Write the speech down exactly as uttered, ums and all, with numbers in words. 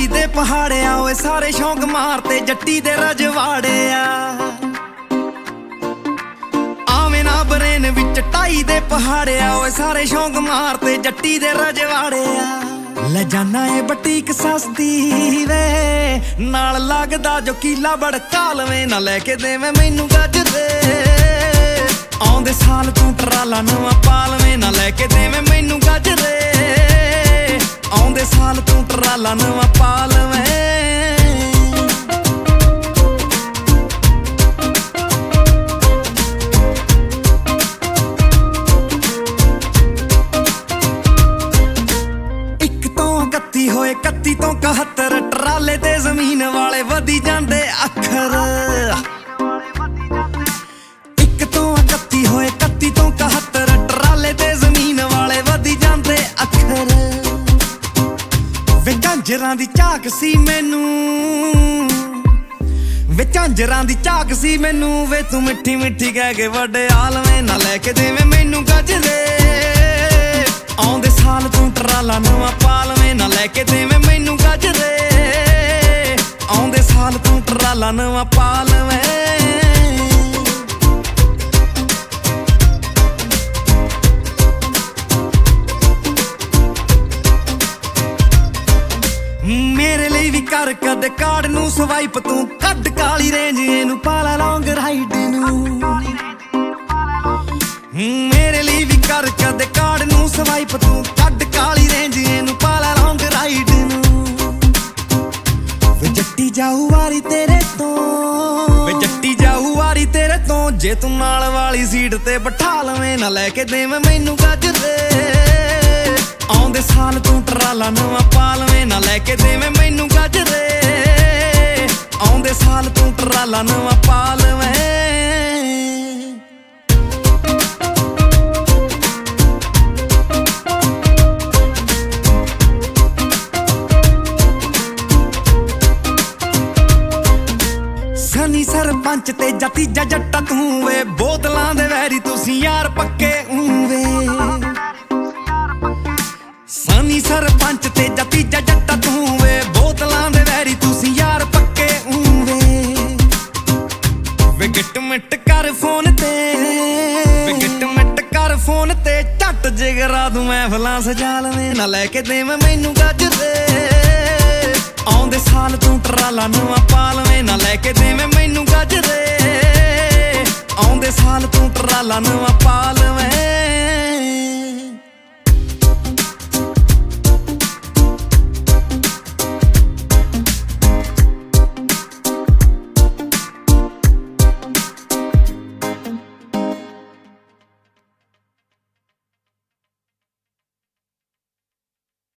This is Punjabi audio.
ਢਾਈ ਦੇ ਪਹਾੜਿਆ ਓਏ ਸਾਰੇ ਸ਼ੌਂਕ ਮਾਰਤੇ ਜੱਟੀ ਦੇ ਰਜਵਾੜਿਆ। ਆਵੇਂ ਨਾ ਬਰੇਨ ਵਿੱਚ ਢਾਈ ਦੇ ਪਹਾੜਿਆ ਓਏ ਸਾਰੇ ਸ਼ੌਂਕ ਮਾਰਤੇ ਜੱਟੀ ਦੇ ਰਜਵਾੜਿਆ। ਲੈ ਜਾਨਾ ਏ ਬਟੀਕ ਸਸਤੀ ਵੇ ਨਾਲ ਲੱਗਦਾ ਜੋ ਕੀਲਾ ਬੜਕਾ ਲਵੇਂ ਨਾ ਲੈ ਕੇ ਦੇਵੇਂ ਮੈਨੂੰ ਗੱਜਦੇ। ਆਉਂਦੇ ਸਾਲ ਤੂੰ ਟਰਾਲਾ ਨਵਾਂ ਪਾ ਲਵੇਂ ਨਾ ਲੈ ਕੇ ਦੇਵੇਂ ਮੈਨੂੰ ਗੱਜਦੇ। ਆਉਂਦੇ ਸਾਲ ਤੂੰ ਟਰਾਲਾ ਨਵਾਂ ਪਾ ਲਵੇਂ। ਇੱਕ ਤੋਂ ਇਕੱਤੀ ਹੋਏ ਇਕੱਤੀ ਤੋਂ ਇਕਹੱਤਰ ਟਰਾਲੇ ਤੇ ਜ਼ਮੀਨ ਵਾਲੇ ਵਧੀ ਜਾਂਦੇ ਅੱਖਰ। ਇੱਕ ਤੋਂ ਇਕੱਤੀ ਹੋਏ ਇਕੱਤੀ ਤੋਂ ਇਕਹੱਤਰ ਟਰਾਲੇ ਤੇ ਜ਼ਮੀਨ ਵਾਲੇ ਵਧੀ ਜਾਂਦੇ ਅੱਖਰ। ਵੇ ਝਾਂਜਰਾਂ ਦੀ ਝਾਕ ਸੀ ਮੈਨੂੰ ਵੇ ਝਾਂਜਰਾਂ ਦੀ ਝਾਕ ਸੀ ਮੈਨੂੰ ਵੇ ਤੂੰ ਮਿੱਠੀ ਮਿੱਠੀ ਕਹਿ ਕੇ ਵੱਡੇ ਆਲਵੇਂ ਨਾ ਲੈ ਕੇ ਦੇਵੇਂ ਮੈਨੂੰ ਗੱਜਦੇ। ਆਉਂਦੇ ਸਾਲ ਤੂੰ ਟਰਾਲਾ ਨਵਾਂ ਪਾ ਲਵੇਂ ਨਾ ਲੈ ਕੇ ਦੇਵੇਂ ਮੈਨੂੰ ਗੱਜਦੇ। ਆਉਂਦੇ ਸਾਲ ਤੂੰ ਟਰਾਲਾ ਨਵਾਂ ਪਾ ਲਵੇਂ। ਮੇਰੇ ਲਈ ਵੀ ਕਰ ਕਦੇ ਕਾਰਡ ਨੂੰ ਸਵਾਈਪ ਤੂੰ ਕੱਢ ਕਾਲੀ ਰੇਂਜ ਇਹਨੂੰ ਪਾਲਾ ਲੌਂਗ ਰਾਈਡ ਨੂੰ। ਮੇਰੇ ਲਈ ਵੀ ਕਰ ਕਦੇ ਕਾਰਡ ਨੂੰ ਸਵਾਈਪ ਤੂੰ ਕੱਢ ਕਾਲੀ ਰੇਂਜ ਇਹਨੂੰ ਪਾਲਾ ਲੌਂਗ ਰਾਈਡ ਨੂੰ। ਵੇ ਜੱਟੀ ਜਾਊ ਵਾਰੀ ਤੇਰੇ ਤੋਂ ਵੇ ਜੱਟੀ ਜਾਊ ਵਾਰੀ ਤੇਰੇ ਤੋਂ ਜੇ ਤੂੰ ਨਾਲ ਵਾਲੀ ਸੀਟ ਤੇ ਬਿਠਾ ਲਵੇਂ ਨਾ ਲੈ ਕੇ ਦੇਵੇਂ ਮੈਨੂੰ ਗੱਜਦੇ। ਆਉਂਦੇ ਸਾਲ ਤੂੰ ਟਰਾਲਾ ਨਵਾਂ ਪਾ ਲਵੇਂ ਨਾ ਲੈ ਕੇ ਦੇਵੇਂ ਮੈਨੂੰ ਗੱਜਦੇ। ਆਉਂਦੇ ਸਾਲ ਤੂੰ ਟਰਾਲਾ ਨਵਾਂ ਪਾ ਲਵੇਂ। ਸਨੀ ਸਰਪੰਚ ਤੇ ਜਤੀਜਾ ਜੱਟਾ ਤੂੰ ਵੇ ਬੋਤਲਾਂ ਦੇ ਵੈਰੀ ਤੁਸੀਂ ਯਾਰ ਪੱਕੇ ਊਵੇ। ਸਨੀ ਸਰਪੰਚ ਤੇ ਜਤੀਜਾ ਜੱਟਾ ਤੂੰ ਵੇ ਬੋਤਲਾਂ ਦੇ ਵੈਰੀ ਤੁਸੀਂ ਯਾਰ ਪੱਕੇ ਊਵੇ। ਵੇ ਗਿੱਟ ਮਿੱਟ ਕਰ ਫੋਨ ਤੇ ਵੇ ਗਿੱਟ ਮਿੱਟ ਕਰ ਫੋਨ ਤੇ ਝੱਟ ਜਿਗਰਾ ਤੂੰ ਮਹਿਫਲਾਂ ਸਜਾ ਲਵੇਂ ਨਾ ਲੈ ਕੇ ਦੇਵੇਂ ਮੈਨੂੰ ਗੱਜਦੇ। ਆਉਂਦੇ ਸਾਲ ਤੂੰ ਟਰਾਲਾ ਨਵਾਂ ਪਾ ਲਵੇਂ ਨਾ ਲੈ ਕੇ ਦੇਵੇਂ ਮੈਨੂੰ ਗੱਜਦੇ। ਆਉਂਦੇ ਸਾਲ ਤੂੰ ਟਰਾਲਾ ਨਵਾਂ ਪਾ